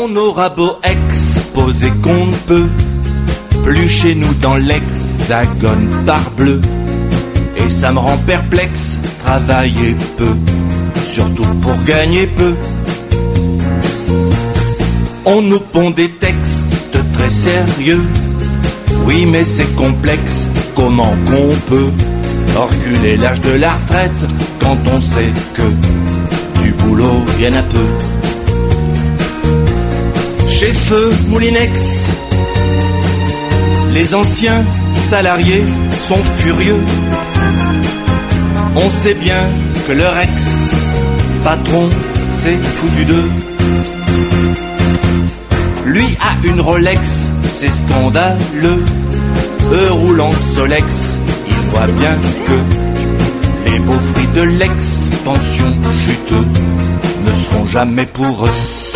On aura beau exposer qu'on ne peut plus chez nous dans l'hexagone parbleu. Et ça me rend perplexe, travailler peu, surtout pour gagner peu. On nous pond des textes très sérieux, oui mais c'est complexe, comment qu'on peut reculer l'âge de la retraite quand on sait que du boulot y'en a peu. Chez Feu Moulinex, les anciens salariés sont furieux. On sait bien que leur ex-patron s'est foutu d'eux. Lui a une Rolex, c'est scandaleux. Eux roulent en Solex, il voit bien que les beaux fruits de l'expansion juteux ne seront jamais pour eux.